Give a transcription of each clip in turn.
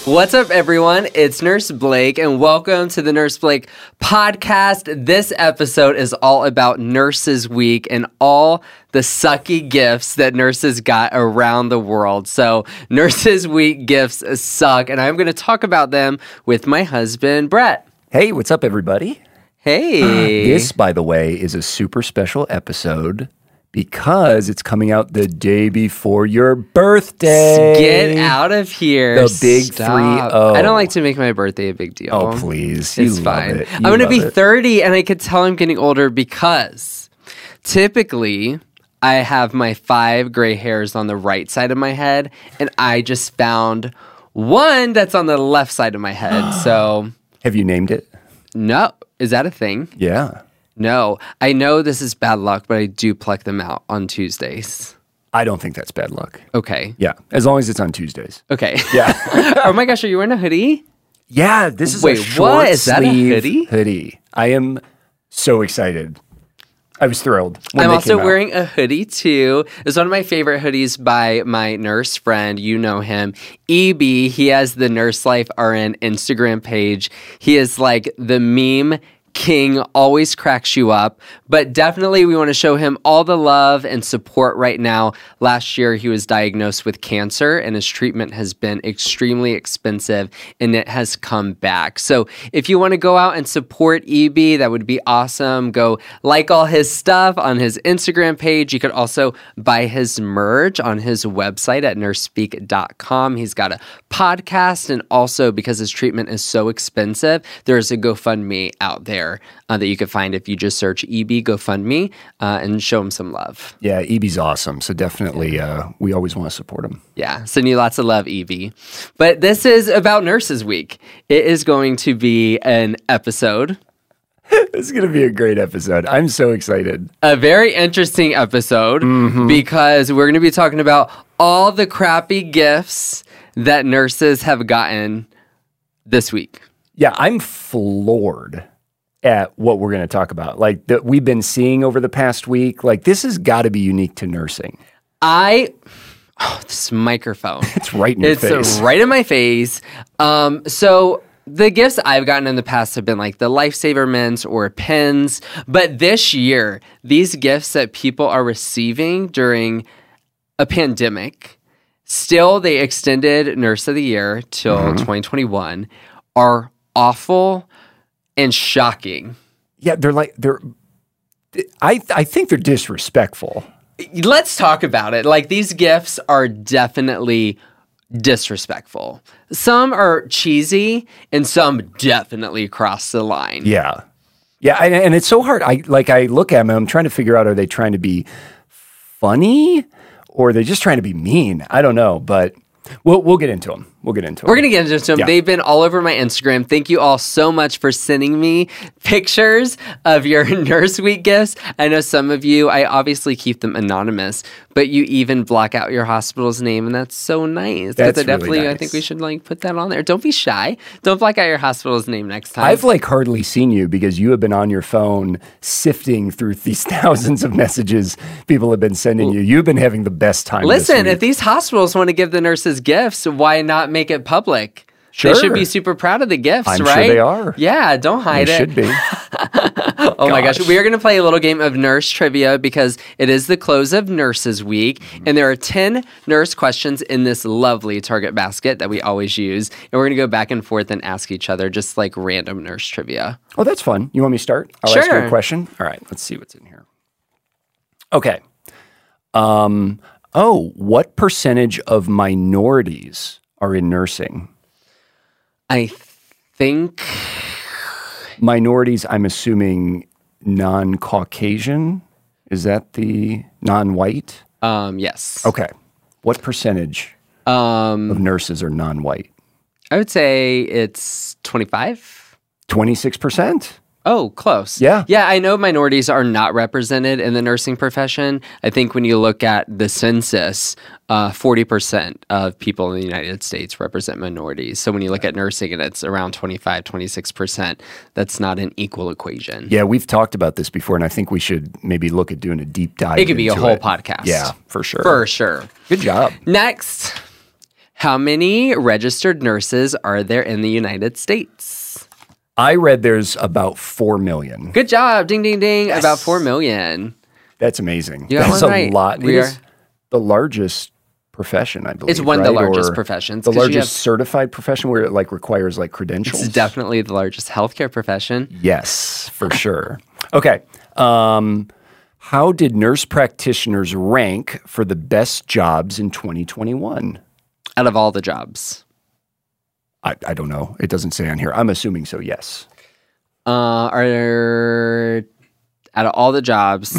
What's up, everyone? It's Nurse Blake, and welcome to the Nurse Blake podcast. This episode is all about Nurses Week and all the sucky gifts that nurses got around the world. So, Nurses Week gifts suck, and I'm going to talk about them with my husband, Brett. Hey, what's up, everybody? Hey. This, by the way, is a super special episode because it's coming out the day before your birthday. Get out of here. The big 3-0. I don't like to make my birthday a big deal. Oh, please. It's fine. I'm going to be 30, and I could tell I'm getting older because typically I have my 5 gray hairs on the right side of my head, and I just found one that's on the left side of my head. So, have you named it? No. Is that a thing? Yeah. No. I know this is bad luck, but I do pluck them out on Tuesdays. I don't think that's bad luck. Okay. Yeah, as long as it's on Tuesdays. Okay. Yeah. Oh my gosh, are you wearing a hoodie? Yeah, this is Wait, a short what? Is that a sleeve hoodie. I am so excited. I was thrilled. I'm also wearing a hoodie too. It's one of my favorite hoodies by my nurse friend. You know him, EB. He has the Nurse Life RN Instagram page. He is like the meme king, always cracks you up, but definitely we want to show him all the love and support right now. Last year, he was diagnosed with cancer and his treatment has been extremely expensive and it has come back. So if you want to go out and support EB, that would be awesome. Go like all his stuff on his Instagram page. You could also buy his merch on his website at nursespeak.com. He's got a podcast, and also because his treatment is so expensive, there's a GoFundMe out there that you can find if you just search EB GoFundMe and show him some love. Yeah, EB's awesome. So definitely, we always want to support him. Yeah, send you lots of love, EB. But this is about Nurses Week. It is going to be an episode. This is going to be a great episode. I'm so excited. A very interesting episode because we're going to be talking about all the crappy gifts that nurses have gotten this week. Yeah, I'm floored at what we're going to talk about. Like that we've been seeing over the past week. Like this has got to be unique to nursing. This microphone. It's right in your face. It's right in my face. So the gifts I've gotten in the past have been like the Lifesaver mints or pens. But this year, these gifts that people are receiving during a pandemic, still they extended Nurse of the Year till 2021, are awful and shocking. Yeah, I think they're disrespectful. Let's talk about it. Like, these gifts are definitely disrespectful. Some are cheesy, and some definitely cross the line. Yeah. Yeah, and it's so hard. I look at them and I'm trying to figure out, are they trying to be funny or are they just trying to be mean? I don't know, but we'll get into them. We're going to get into them. Yeah. They've been all over my Instagram. Thank you all so much for sending me pictures of your Nurse Week gifts. I know some of you, I obviously keep them anonymous, but you even block out your hospital's name, and that's so nice. That's really nice. I think we should put that on there. Don't be shy. Don't block out your hospital's name next time. I've hardly seen you because you have been on your phone sifting through these thousands of messages people have been sending you. You've been having the best time. Listen, if these hospitals want to give the nurses gifts, why not make it public? Sure. They should be super proud of the gifts, I'm right? sure they are. Yeah, don't hide they it. Should be. Oh my gosh. We are going to play a little game of nurse trivia because it is the close of Nurses Week, and there are 10 nurse questions in this lovely Target basket that we always use, and we're going to go back and forth and ask each other just like random nurse trivia. Oh, that's fun. You want me to start? I'll ask you a question. All right, let's see what's in here. Okay. What percentage of minorities are in nursing? I think minorities, I'm assuming non-Caucasian. Is that the non-white? Yes. Okay. What percentage of nurses are non-white? I would say it's 25. 26%? Oh, close. Yeah. Yeah, I know minorities are not represented in the nursing profession. I think when you look at the census, 40% of people in the United States represent minorities. So when you look at nursing and it's around 25, 26%, that's not an equal equation. Yeah, we've talked about this before, and I think we should maybe look at doing a deep dive. It could be a whole podcast. Yeah, for sure. For sure. Good job. Next, How many registered nurses are there in the United States? I read there's about 4 million. Good job. Ding, ding, ding. About 4 million. That's amazing. You got That's one a right. lot. We It are- is the largest profession, I believe. It's one of the right? largest Or professions. The 'cause you largest certified profession where it like requires like credentials. It's definitely the largest healthcare profession. Yes, for sure. Okay. How did nurse practitioners rank for the best jobs in 2021? Out of all the jobs. I don't know. It doesn't say on here. I'm assuming so, yes. Are out of all the jobs,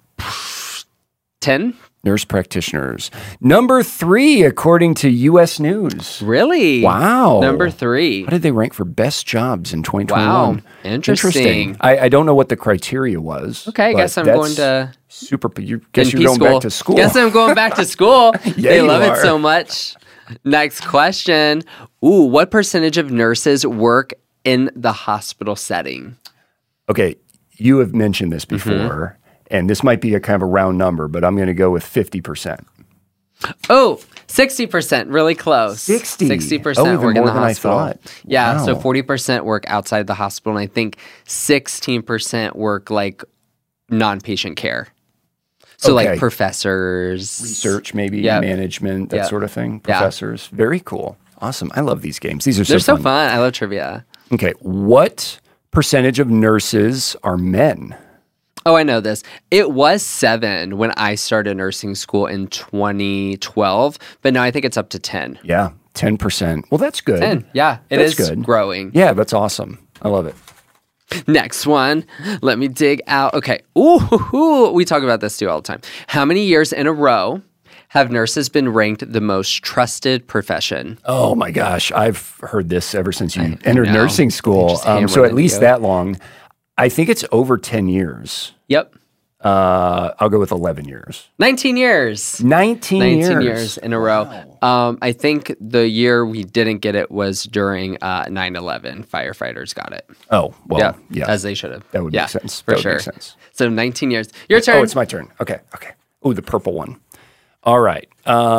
10? Nurse practitioners. Number 3, according to U.S. News. Really? Wow. Number 3. How did they rank for best jobs in 2021? Wow. Interesting. I don't know what the criteria was. Okay, I but guess I'm that's going to super. You guess NP you're going back to school. Guess I'm going back to school. Yeah, They you love are. it so much. Next question. Ooh, what percentage of nurses work in the hospital setting? Okay, you have mentioned this Mm-hmm. before, and this might be a kind of a round number, but I'm going to go with 50%. Oh, 60%, really close. 60? 60% Oh, even work in more the than I hospital. thought. Yeah, so Wow. 40% work outside the hospital, and I think 16% work like non-patient care. So Okay. like professors. Research, maybe Yep. management, that Yep. sort of thing. Yeah. Professors. Very cool. Awesome. I love these games. These are They're so fun. fun. I love trivia. Okay, what percentage of nurses are men? Oh, I know this. It was 7 when I started nursing school in 2012, but now I think it's up to 10. Yeah, 10%. Well, that's good. 10, yeah. It That's is good. growing. Yeah, that's awesome. I love it. Next one. Let me dig out. Okay. Ooh, we talk about this too all the time. How many years in a row have nurses been ranked the most trusted profession? Oh my gosh, I've heard this ever since you entered know. nursing school. Just hammered So at it, least yeah. that long. I think it's over 10 years. Yep. I'll go with 11 years. 19 years. 19 years in a row. I think the year we didn't get it was during 9/11. Firefighters got it. Oh, well, yeah. As they should have. That would yeah, make sense. For That would sure. make sense. So 19 years. Your turn. Oh, it's my turn. Okay. Oh, the purple one. All right.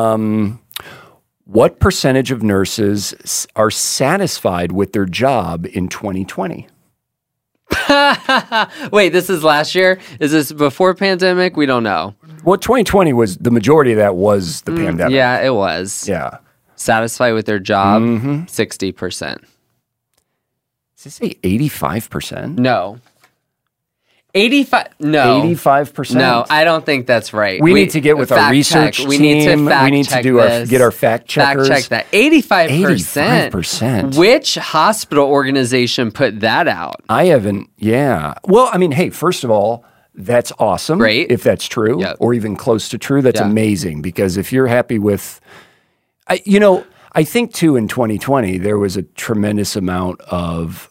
What percentage of nurses are satisfied with their job in 2020? Wait, this is last year? Is this before pandemic? We don't know. Well, 2020 was the majority of that was the pandemic. Yeah, it was. Yeah. Satisfied with their job, Mm-hmm. 60%. Does it say 85%? No. 85? No. 85%? No, I don't think that's right. We need to get with our fact research check. team. We need to fact We need to check do this. get our fact checkers. Fact check that. 85%. 85%. Which hospital organization put that out? I haven't, yeah. Well, I mean, hey, first of all, that's awesome. Great. If that's true, Yep. or even close to true, that's Yeah. amazing. Because if you're happy with, I think too in 2020, there was a tremendous amount of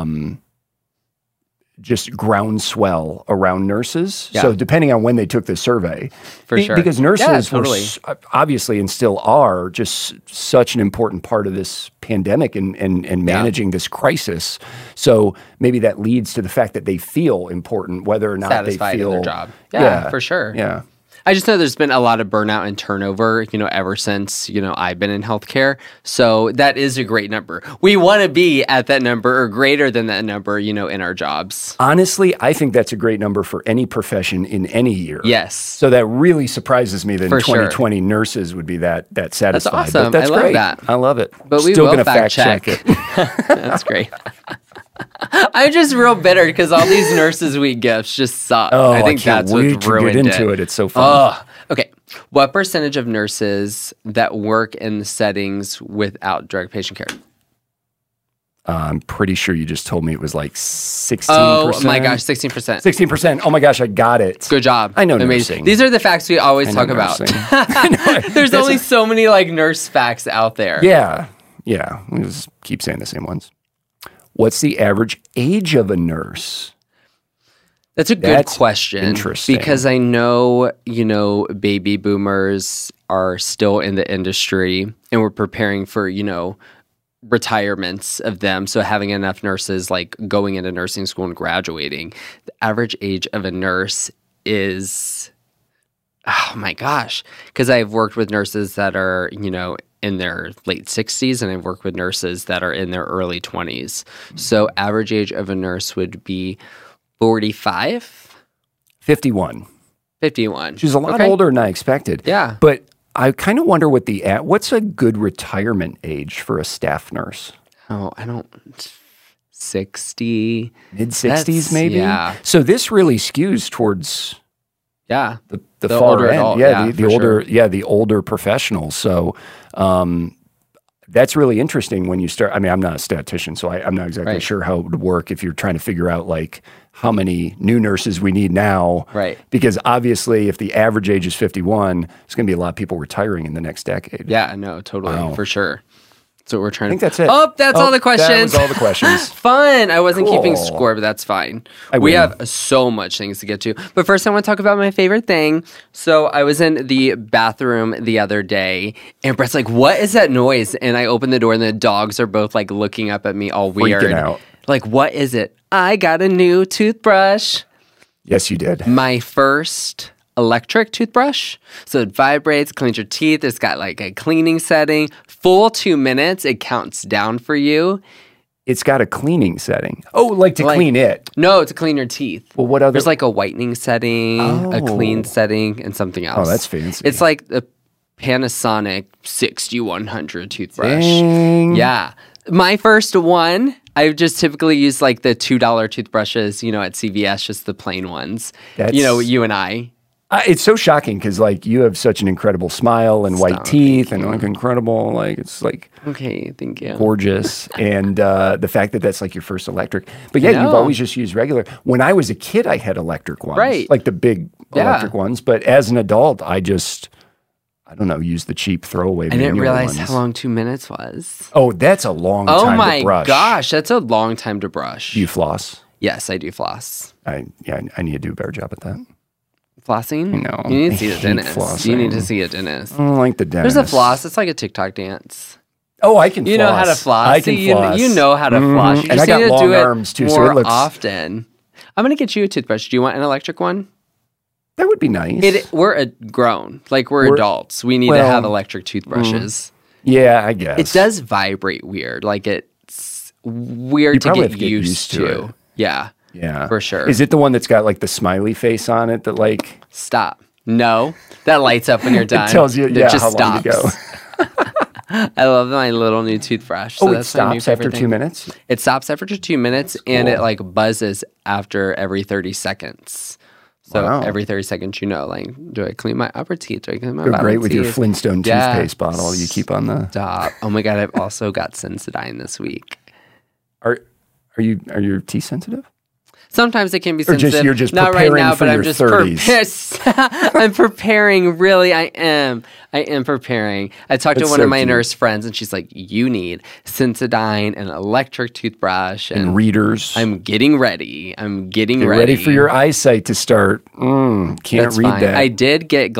just groundswell around nurses. Yeah. So depending on when they took the survey. For sure. Because nurses Yeah, were totally. obviously and still are just such an important part of this pandemic and managing this crisis. So maybe that leads to the fact that they feel important, whether or not Satisfied they feel in their job. Yeah, for sure. Yeah. I just know there's been a lot of burnout and turnover, ever since, I've been in healthcare. So that is a great number. We want to be at that number or greater than that number, in our jobs. Honestly, I think that's a great number for any profession in any year. Yes. So that really surprises me that For in sure. 2020 nurses would be that satisfied. awesome. But that's I love great. that. I love it. But we Still will gonna fact check. it. That's great. I'm just real bitter because all these Nurses Week gifts just suck. Oh, I think can't that's wait what's to ruined get into it. It's so fun. Oh, okay. What percentage of nurses that work in the settings without direct patient care? I'm pretty sure you just told me it was like 16%. Oh my gosh, 16%. 16%. Oh my gosh, I got it. Good job. I know Amazing. nursing. These are the facts we always I know talk about. nursing. I know. There's only so many nurse facts out there. Yeah. Yeah. We just keep saying the same ones. What's the average age of a nurse? That's a good That's question. interesting. Because I know, baby boomers are still in the industry and we're preparing for, retirements of them. So having enough nurses going into nursing school and graduating, the average age of a nurse is, oh my gosh. Because I've worked with nurses that are, in their late 60s, and I've worked with nurses that are in their early 20s. So average age of a nurse would be 45? 51. 51. She's a lot older than I expected. Yeah. But I kind of wonder what's a good retirement age for a staff nurse? Oh, I don't... 60. Mid-60s maybe? Yeah. So this really skews towards the far older end. adult. The older professionals. So that's really interesting when you start. I mean, I'm not a statistician, so I'm not exactly sure how it would work if you're trying to figure out like how many new nurses we need now. Right. Because obviously if the average age is 51, there's going to be a lot of people retiring in the next decade. Yeah, no, totally, for sure. That's what we're trying I think that's it. Oh, that's all the questions. That was all the questions. Fun. I wasn't Cool. keeping score, but that's fine. I We win. have so much things to get to. But first, I want to talk about my favorite thing. So I was in the bathroom the other day, and Brett's like, "What is that noise?" And I open the door, and the dogs are both like looking up at me all weird. Freaking out. Like, what is it? I got a new toothbrush. Yes, you did. My first electric toothbrush. So it vibrates, cleans your teeth. It's got like a cleaning setting. Full 2 minutes, it counts down for you. It's got a cleaning setting. Oh, like to clean it. No, to clean your teeth. Well, what other? There's like a whitening setting, a clean setting, and something else. Oh, that's fancy. It's like the Panasonic 6100 toothbrush. Dang. Yeah. My first one, I've just typically used like the $2 toothbrushes, at CVS, just the plain ones. You and I. It's so shocking because like you have such an incredible smile and white teeth and like incredible, like it's like Okay, thank you. gorgeous. And the fact that that's like your first electric. But yeah, you've always just used regular. When I was a kid, I had electric ones. Right. Like the big electric ones. But as an adult, I don't know, use the cheap throwaway I didn't manual realize ones. how long 2 minutes was. Oh, that's a long Oh time my to brush. gosh, that's a long time to brush. Do you floss? Yes, I do floss. I need to do a better job at that. Flossing? No, You need I to see a hate dentist. flossing. You need to see a dentist. I don't like the dentist. There's a floss. It's like a TikTok dance. Oh, I can floss. You know how to floss. I can floss. You know how to floss. You And just I got need to long do it arms, too, more so it looks- often. I'm going to get you a toothbrush. Do you want an electric one? That would be nice. We're grown. Like, we're adults. We need to have electric toothbrushes. Yeah, I guess. It does vibrate weird. Like, it's weird You to probably get have to get used to. it. Yeah. Yeah. For sure. Is it the one that's got like the smiley face on it that like Stop. No. That lights up when you're done. it tells you It yeah, just how long stops. to go? I love my little new toothbrush. So Oh, it that's my new stops after favorite 2 thing. minutes? It stops after 2 minutes, and cool. it like buzzes after every 30 seconds. So Wow. every 30 seconds, like, do I clean my upper teeth? Do I clean my You're bottom great with your teeth? Flintstone Yeah. toothpaste bottle you keep on the Stop. Oh my God, I've also got Sensodyne this week. Are your teeth sensitive? Sometimes it can be Or just- sensitive. you're just Not right preparing now, for but I'm your just 30s. I'm preparing. Really, I am. I am preparing. I talked to That's one so of my cute. nurse friends, and she's like, "You need Sensodyne, an electric toothbrush, And readers. I'm getting ready. I'm getting Get ready for your eyesight to start. Can't That's read fine. that. I did get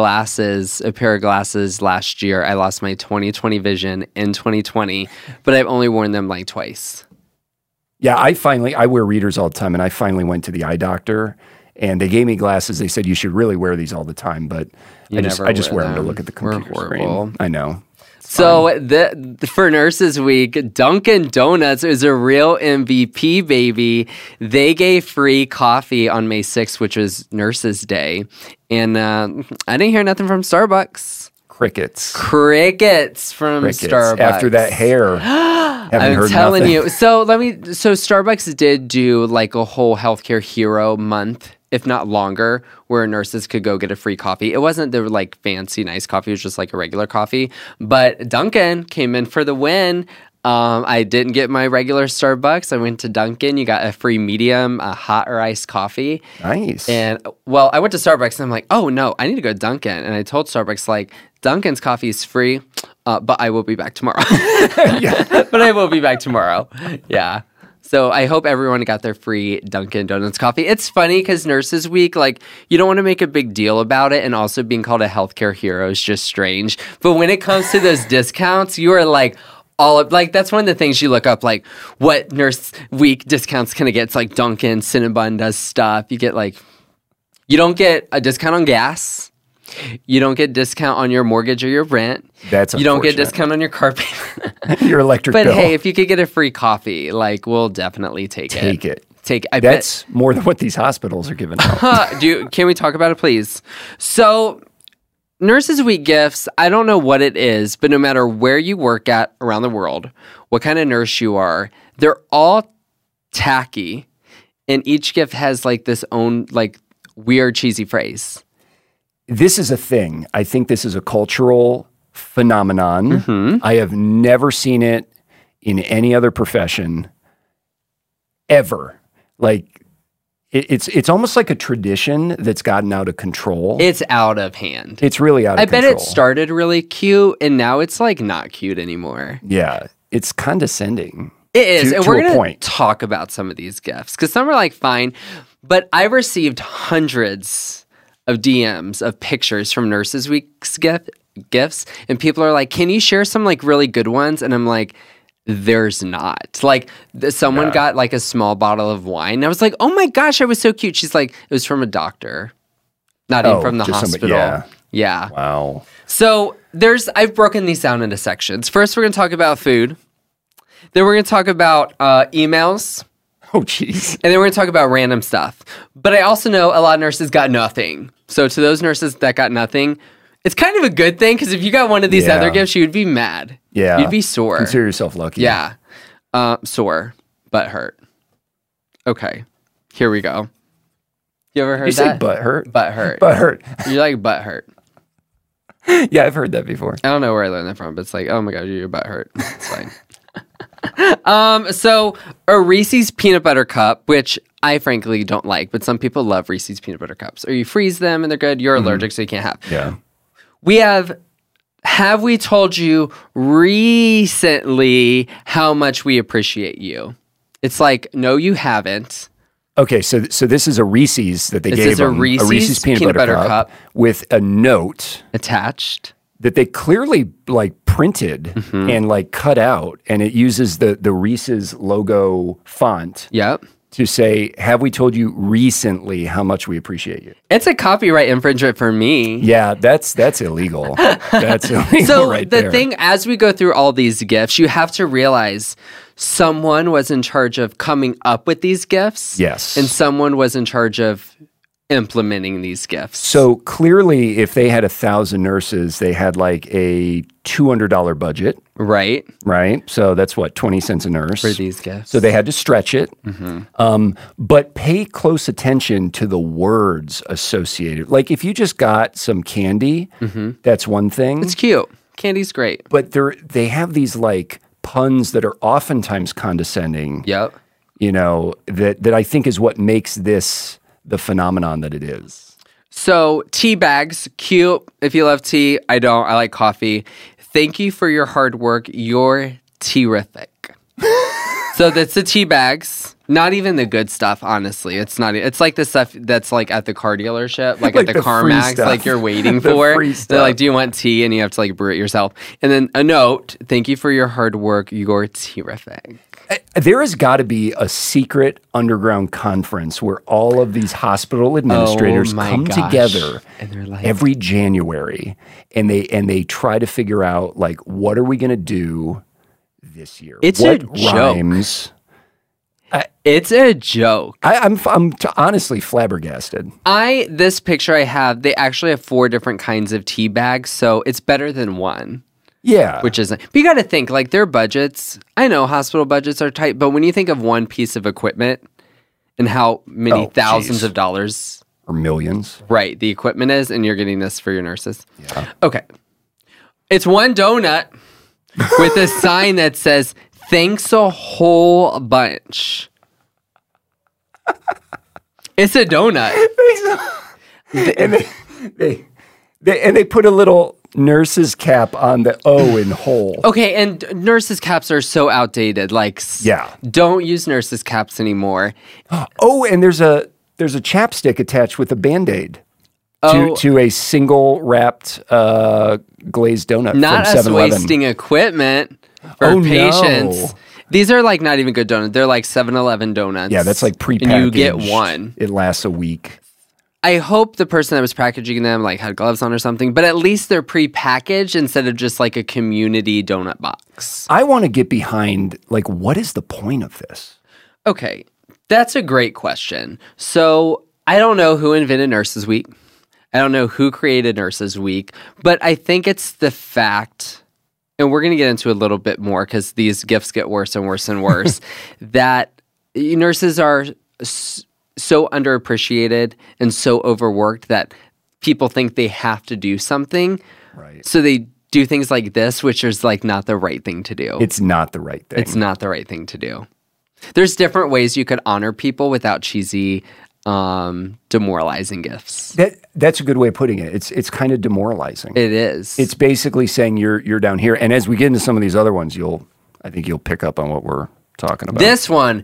a pair of glasses last year. I lost my 20/20 vision in 2020, but I've only worn them like twice. Yeah, I wear readers all the time, and I finally went to the eye doctor, and they gave me glasses. They said you should really wear these all the time, but I just wear them to look at the We're computer horrible. screen. I know. So for Nurses Week, Dunkin' Donuts is a real MVP, baby. They gave free coffee on May 6th, which was Nurses Day, and I didn't hear nothing from Starbucks. Crickets. Crickets from Starbucks. After that hair. Haven't I'm heard telling nothing. you. So Starbucks did do like a whole healthcare hero month, if not longer, where nurses could go get a free coffee. It wasn't the like fancy nice coffee, it was just like a regular coffee. But Dunkin' came in for the win. I didn't get my regular Starbucks. I went to Dunkin'. You got a free medium, hot or iced coffee. Nice. And I went to Starbucks and I'm like, oh no, I need to go to Dunkin'. And I told Starbucks like, Dunkin's coffee is free, but I will be back tomorrow. But I will be back tomorrow. Yeah. So I hope everyone got their free Dunkin' Donuts coffee. It's funny because Nurses Week, like, you don't want to make a big deal about it, and also being called a healthcare hero is just strange. But when it comes to those discounts, you are like, that's one of the things you look up, like, what Nurse Week discounts can I get? It's like Dunkin', Cinnabon does stuff. You get like, you don't get a discount on gas. You don't get discount on your mortgage or your rent. That's You don't get unfortunate. discount on your car payment. Your electric But bill. hey, if you could get a free coffee, like we'll definitely take it. That's more than what these hospitals are giving out. Can we talk about it, please? So, Nurses Week gifts, I don't know what it is, but no matter where you work at around the world, what kind of nurse you are, they're all tacky, and each gift has like this own like weird cheesy phrase. This is a thing. I think this is a cultural phenomenon. Mm-hmm. I have never seen it in any other profession ever. Like it's almost like a tradition that's gotten out of control. It's out of hand. It's really out of I control. bet it started really cute, and now it's like not cute anymore. Yeah, it's condescending. It is, and to we're a going point. to talk about some of these gifts because some are like fine, but I received hundreds of DMs of pictures from Nurses Week's gifts, and people are like, "Can you share some like really good ones?" And I'm like, "There's not." Like someone got like a small bottle of wine, and I was like, "Oh my gosh, I was so cute." She's like, "It was from a doctor, not even from the just hospital." somebody- Yeah. Wow. So I've broken these down into sections. First, we're going to talk about food. Then we're going to talk about emails. Oh, jeez. And then we're going to talk about random stuff. But I also know a lot of nurses got nothing. So to those nurses that got nothing, it's kind of a good thing because if you got one of these other gifts, you would be mad. Yeah. You'd be sore. Consider yourself lucky. Yeah. Sore, but hurt. Okay. Here we go. You ever heard You say that? butt hurt? Butt hurt. Butt hurt. You like butt hurt. Yeah, I've heard that before. I don't know where I learned that from, but it's like, oh my god, your butt hurt. It's fine. So a Reese's peanut butter cup, which I frankly don't like, but some people love Reese's peanut butter cups. Or you freeze them and they're good. You're allergic, so you can't have. Yeah. We have we told you recently how much we appreciate you? It's like, no, you haven't. Okay, so this is a Reese's that they This gave is a them. Reese's peanut butter cup with a note Attached. that they clearly like printed Mm-hmm. and like cut out, and it uses the Reese's logo font Yep. to say, "Have we told you recently how much we appreciate you?" It's a copyright infringement for me. Yeah, that's illegal. That's illegal So right the there. thing, as we go through all these gifts, you have to realize someone was in charge of coming up with these gifts. Yes. And someone was in charge of implementing these gifts. So clearly, if they had 1,000 nurses, they had like a $200 budget, right? right? So that's what, 20 cents a nurse. For these gifts. So they had to stretch it, but pay close attention to the words associated. Like if you just got some candy, that's one thing. It's cute. Candy's great. But they have these like puns that are oftentimes condescending. Yep. You know, that I think is what makes this the phenomenon that it is. So tea bags, cute. If you love tea, I don't. I like coffee. Thank you for your hard work. You're terrific. So that's the tea bags. Not even the good stuff, honestly. It's not. It's like the stuff that's like at the car dealership, like at the the free CarMax, stuff. like you're waiting The for. free They're stuff. like, "Do you want tea?" And you have to like brew it yourself. And then a note: "Thank you for your hard work. You're terrific." There has got to be a secret underground conference where all of these hospital administrators Oh my come gosh. together And they're like- every January, and they try to figure out like, what are we going to do this year? It's what a joke. rhymes? It's a joke. I'm honestly flabbergasted. This picture I have, they actually have 4 different kinds of tea bags, so it's better than one. Yeah, Which isn't. But you got to think, like, their budgets, I know hospital budgets are tight, but when you think of one piece of equipment and how many thousands geez. of dollars, or millions. right, the equipment is, and you're getting this for your nurses. Yeah. Okay. It's one donut with a sign that says, "Thanks a whole bunch." It's a donut. And they put a little nurse's cap on the O in whole. Okay, and nurses' caps are so outdated. Like, Yeah. don't use nurses' caps anymore. Oh, and there's a chapstick attached with a Band-Aid Oh. to a single wrapped glazed donut Not from us 7-Eleven. wasting equipment for Oh, patients. no. These are like not even good donuts. They're like 7-Eleven donuts. Yeah, that's like prepackaged. And you get one. It lasts a week. I hope the person that was packaging them like had gloves on or something, but at least they're pre-packaged instead of just like a community donut box. I want to get behind, like, what is the point of this? Okay, that's a great question. So I don't know who invented Nurses Week. I don't know who created Nurses Week, but I think it's the fact, and we're going to get into a little bit more because these gifts get worse and worse and worse, that nurses are so underappreciated and so overworked that people think they have to do something. Right. So they do things like this, which is like not the right thing to do. It's not the right thing. It's not the right thing to do. There's different ways you could honor people without cheesy, demoralizing gifts. That's a good way of putting it. It's kind of demoralizing. It is. It's basically saying you're down here. And as we get into some of these other ones, I think you'll pick up on what we're talking about. This one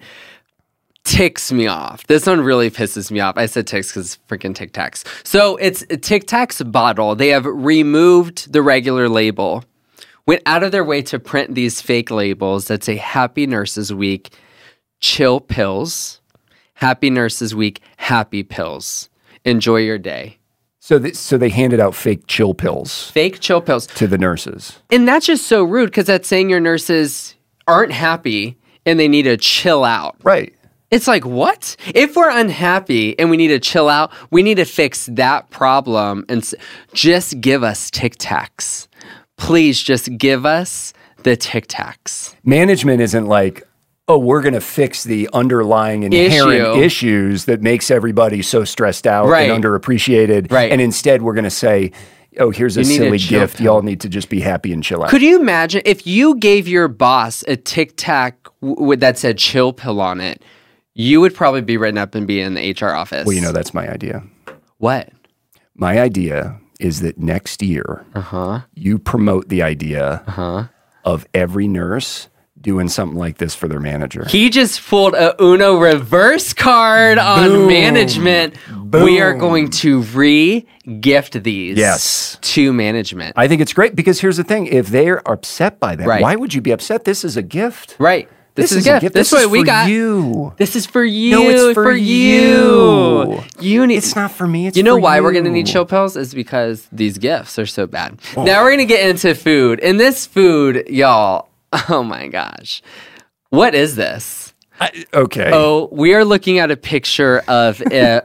ticks me off. This one really pisses me off. I said ticks because it's freaking Tic Tacs. So it's a Tic Tacs bottle. They have removed the regular label, went out of their way to print these fake labels that say Happy Nurses Week, Chill Pills, Happy Nurses Week, Happy Pills. Enjoy your day. So they handed out fake chill pills. Fake chill pills. To the nurses. And that's just so rude because that's saying your nurses aren't happy and they need to chill out. Right. It's like, what? If we're unhappy and we need to chill out, we need to fix that problem and just give us Tic Tacs. Please just give us the Tic Tacs. Management isn't like, oh, we're going to fix the underlying inherent issues that makes everybody so stressed out and underappreciated. Right. And instead, we're going to say, oh, here's a silly gift. Y'all need to just be happy and chill out. Could you imagine if you gave your boss a Tic Tac that said chill pill on it? You would probably be written up and be in the HR office. Well, that's my idea. What? My idea is that next year, you promote the idea of every nurse doing something like this for their manager. He just pulled a Uno reverse card on management. Boom. We are going to re-gift these to management. I think it's great because here's the thing. If they're upset by that, why would you be upset? This is a gift. Right. This is a gift. This is what we got. You. This is for you. No, it's for you. You need. It's not for me. It's you know for why you. We're going to need chill pills is because these gifts are so bad. Oh. Now we're going to get into food, and this food, y'all. Oh my gosh, what is this? Okay. Oh, we are looking at a picture of.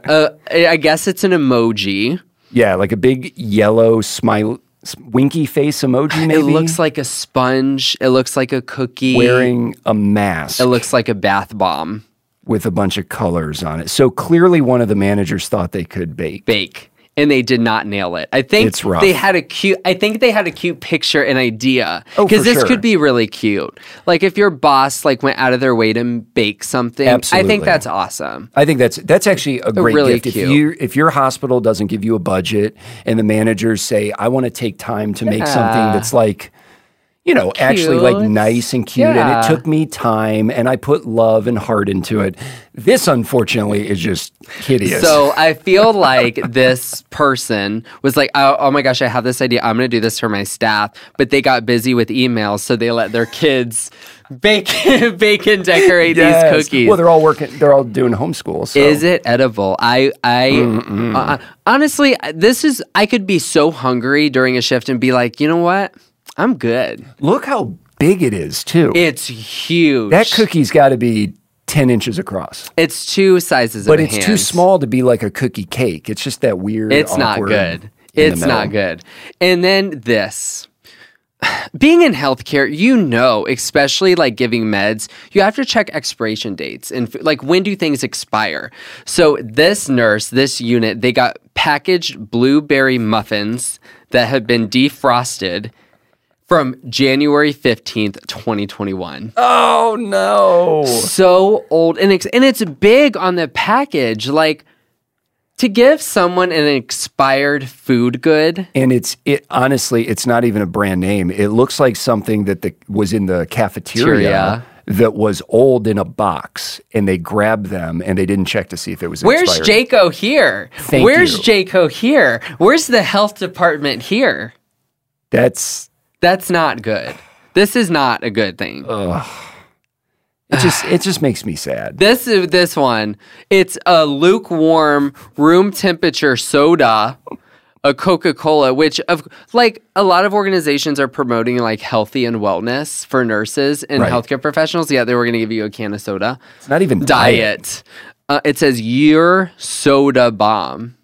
I guess it's an emoji. Yeah, like a big yellow smile. Winky face emoji, maybe? It looks like a sponge. It looks like a cookie. Wearing a mask. It looks like a bath bomb. With a bunch of colors on it. So clearly one of the managers thought they could bake. And they did not nail it. I think it's rough. they had a cute picture and idea. Because this could be really cute. Like if your boss went out of their way to bake something. Absolutely. I think that's awesome. I think that's actually a great really gift. Cute. If your hospital doesn't give you a budget and the managers say, I want to take time to make something that's actually nice and cute, and it took me time, and I put love and heart into it. This, unfortunately, is just hideous. So I feel like this person was like, oh my gosh, I have this idea. I'm going to do this for my staff. But they got busy with emails, so they let their kids bake and decorate these cookies. Well, they're all doing homeschool. So. Is it edible? Honestly, I could be so hungry during a shift and be like, you know what? I'm good. Look how big it is, too. It's huge. That cookie's got to be 10 inches across. It's 2 sizes of a hand. But it's too small to be like a cookie cake. It's just that weird, It's not good. It's not good. And then this. Being in healthcare, especially giving meds, you have to check expiration dates and when do things expire. So this nurse, this unit, they got packaged blueberry muffins that had been defrosted from January 15th, 2021. Oh, no. So old. And it's big on the package. To give someone an expired food good. And honestly, it's not even a brand name. It looks like something that was in the cafeteria that was old in a box, and they grabbed them and they didn't check to see if it was Where's expired. Jayco here? Where's Jayco here? Where's the health department here? That's not good. This is not a good thing. Ugh. It just makes me sad. This one, it's a lukewarm room temperature soda, a Coca-Cola, which a lot of organizations are promoting like healthy and wellness for nurses and healthcare professionals. Yeah, they were going to give you a can of soda. It's not even diet. It says your soda bomb.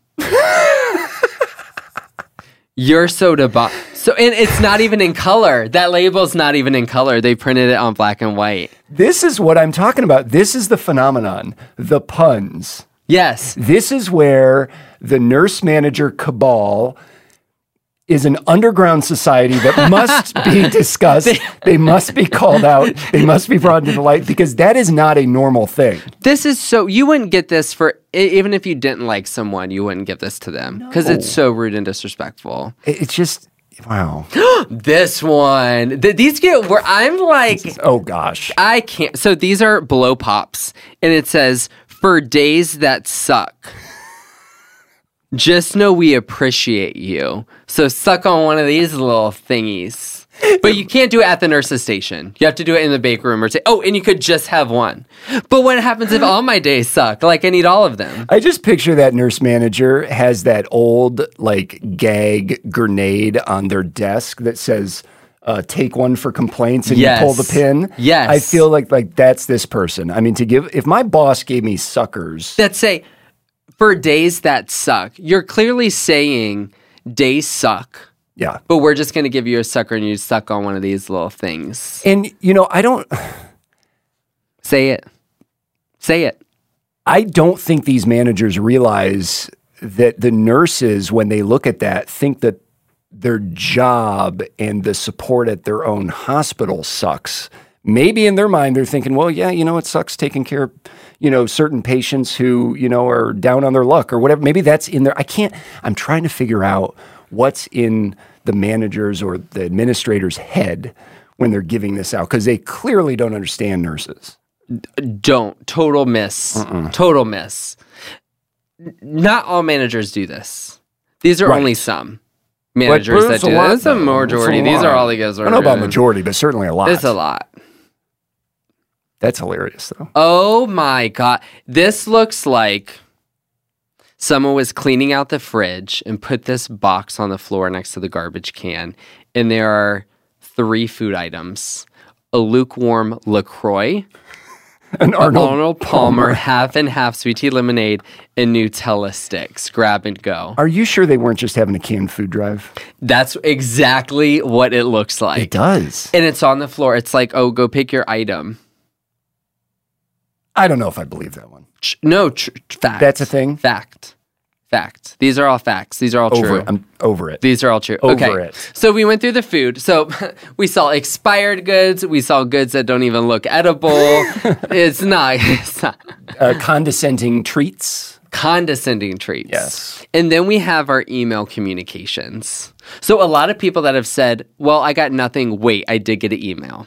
Your soda bomb. So, and it's not even in color. That label's not even in color. They printed it on black and white. This is what I'm talking about. This is the phenomenon, the puns. Yes. This is where the nurse manager cabal is an underground society that must be discussed. They must be called out. They must be brought into the light because that is not a normal thing. This is so, you wouldn't get this for, even if you didn't like someone, you wouldn't give this to them because it's so rude and disrespectful. It's just, wow. This one, these get where I'm like, oh gosh. I can't. So these are blow pops and it says, for days that suck. Just know we appreciate you. So suck on one of these little thingies. But you can't do it at the nurse's station. You have to do it in the bake room or and you could just have one. But what happens if all my days suck? Like I need all of them. I just picture that nurse manager has that old like gag grenade on their desk that says take one for complaints and you pull the pin. Yes. I feel like that's this person. I mean, if my boss gave me suckers that say for days that suck, you're clearly saying days suck. Yeah. But we're just going to give you a sucker and you suck on one of these little things. And, I don't... Say it. Say it. I don't think these managers realize that the nurses, when they look at that, think that their job and the support at their own hospital sucks. Maybe in their mind, they're thinking, well, yeah, it sucks taking care of, certain patients who, are down on their luck or whatever. Maybe that's in there. I'm trying to figure out what's in the manager's or the administrator's head when they're giving this out because they clearly don't understand nurses. Total miss. Total miss. Not all managers do this. These are only some managers that do this. It's a majority. These are all the guys. I don't know about majority, but certainly a lot. It's a lot. That's hilarious, though. Oh my God. This looks like someone was cleaning out the fridge and put this box on the floor next to the garbage can. And there are 3 food items. A lukewarm LaCroix, an Arnold Palmer half and half sweet tea lemonade, and Nutella sticks. Grab and go. Are you sure they weren't just having a canned food drive? That's exactly what it looks like. It does. And it's on the floor. It's like, oh, go pick your item. I don't know if I believe that one. Fact. That's a thing? Fact. These are all facts. These are all true. I'm over it. These are all true. Over it. So we went through the food. So we saw expired goods. We saw goods that don't even look edible. It's not. Condescending treats. Yes. And then we have our email communications. So a lot of people that have said, well, I got nothing. Wait, I did get an email.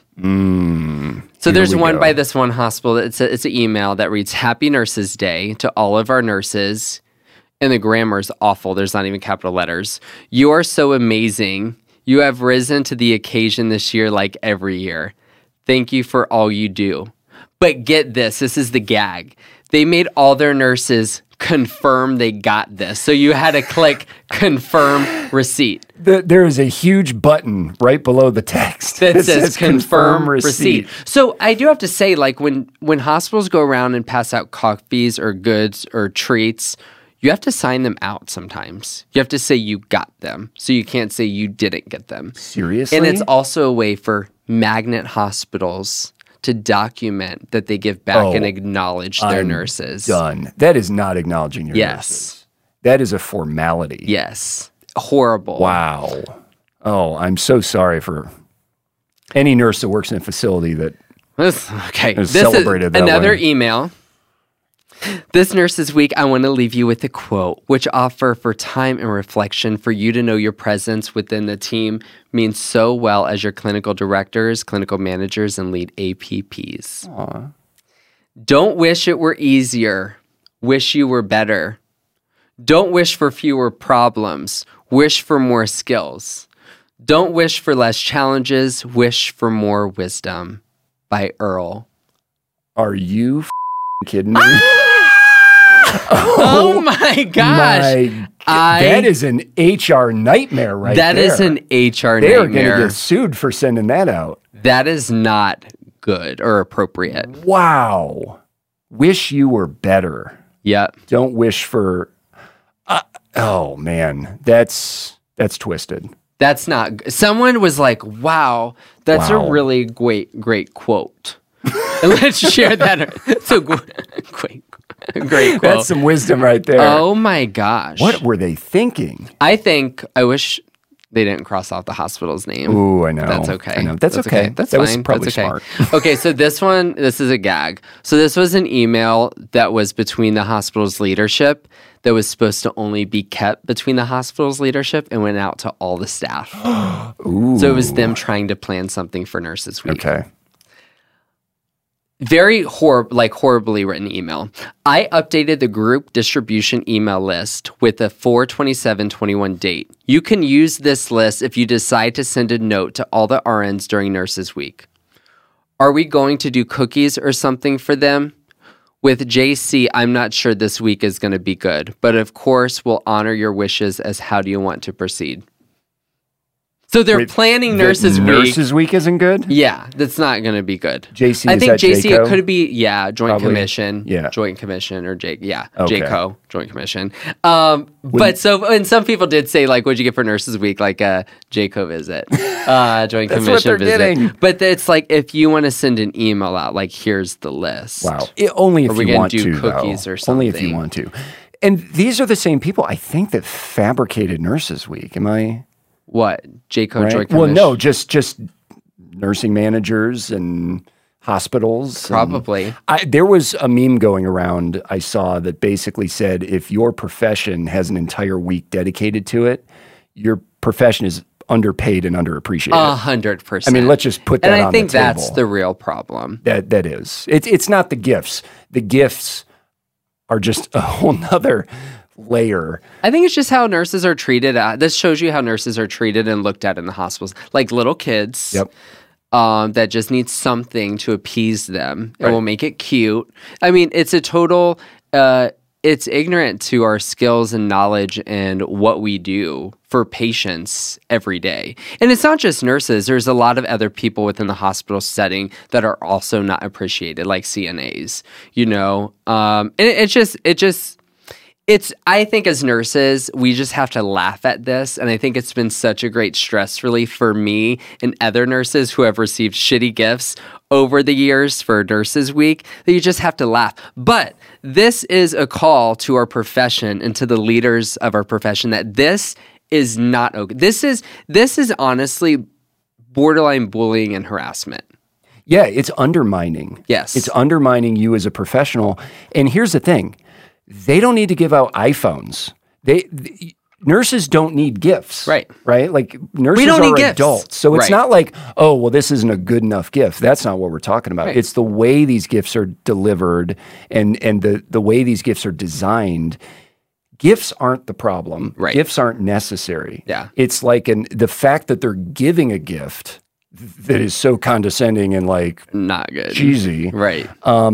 So there's one by this one hospital. It's an email that reads, Happy Nurses Day to all of our nurses. And the grammar's awful. There's not even capital letters. You are so amazing. You have risen to the occasion this year like every year. Thank you for all you do. But get this. This is the gag. They made all their nurses confirm they got this. So you had to click confirm receipt. There is a huge button right below the text that says confirm receipt. So I do have to say, like when hospitals go around and pass out coffees or goods or treats, you have to sign them out sometimes. You have to say you got them. So you can't say you didn't get them. Seriously? And it's also a way for magnet hospitals to document that they give back and acknowledge their nurses. Done. That is not acknowledging your nurses. That is a formality. Yes. Horrible. Wow. Oh, I'm so sorry for any nurse that works in a facility that is celebrated that another way. Email. This Nurses Week, I want to leave you with a quote, which offer for time and reflection for you to know your presence within the team means so well as your clinical directors, clinical managers, and lead APPs. Aww. Don't wish it were easier. Wish you were better. Don't wish for fewer problems. Wish for more skills. Don't wish for less challenges. Wish for more wisdom. By Earl Are you kidding me? Oh my gosh. That is an HR nightmare right there. That is an HR They are nightmare. going to get sued for sending that out. That is not good or appropriate. Wow. Wish you were better. Yep. Don't wish for... oh, man. That's twisted. That's not... Someone was like, wow, that's a really great quote. Let's share that. It's a great quote. That's some wisdom right there. Oh, my gosh. What were they thinking? I wish they didn't cross out the hospital's name. Ooh, I know. That's okay. I know. That's okay. That's that fine. was probably That's okay. smart. Okay, so this is a gag. So this was an email that was between the hospital's leadership that was supposed to only be kept between the hospital's leadership and went out to all the staff. Ooh. So it was them trying to plan something for Nurses Week. Okay. Very horribly written email. I updated the group distribution email list with a 4/27/21 date. You can use this list if you decide to send a note to all the RNs during Nurses Week. Are we going to do cookies or something for them? With JC, I'm not sure this week is going to be good, but of course we'll honor your wishes as how do you want to proceed. So they're planning Nurses Week. Nurses Week isn't good? Yeah, that's not going to be good. JC, I think JC, JCO? it could be, Joint Probably. Commission. Yeah. Joint Commission or Okay. JCO, Joint Commission. And some people did say, like, what'd you get for Nurses Week? Like a JCO visit, Joint That's Commission what they're visit. getting. But it's like, if you want to send an email out, like, here's the list. Wow. Only if Are we you gonna want do to, cookies though. or Only if you something? want to. And these are the same people, I think, that fabricated Nurses Week. Am I... What? JCO, right? Joint Well, Commission? no, just nursing managers and hospitals. Probably. There was a meme going around I saw that basically said if your profession has an entire week dedicated to it, your profession is underpaid and underappreciated. 100%. I mean, let's just put that on the table. And I think that's the real problem. That is. It's not the gifts. The gifts are just a whole nother layer. I think it's just how nurses are treated. This shows you how nurses are treated and looked at in the hospitals, like little kids. Yep. That just need something to appease them. It will make it cute. I mean, it's a total. It's ignorant to our skills and knowledge and what we do for patients every day. And it's not just nurses. There's a lot of other people within the hospital setting that are also not appreciated, like CNAs. And I think as nurses, we just have to laugh at this. And I think it's been such a great stress relief for me and other nurses who have received shitty gifts over the years for Nurses Week that you just have to laugh. But this is a call to our profession and to the leaders of our profession that this is not okay. This is honestly borderline bullying and harassment. Yeah, it's undermining. Yes. It's undermining you as a professional. And here's the thing. They don't need to give out iPhones. Nurses don't need gifts. Right? Like nurses are adults. So it's not like, oh, well, this isn't a good enough gift. That's not what we're talking about. It's the way these gifts are delivered and the way these gifts are designed. Gifts aren't the problem. Gifts aren't necessary. Yeah. It's like the fact that they're giving a gift that is so condescending and like not good, cheesy. Right.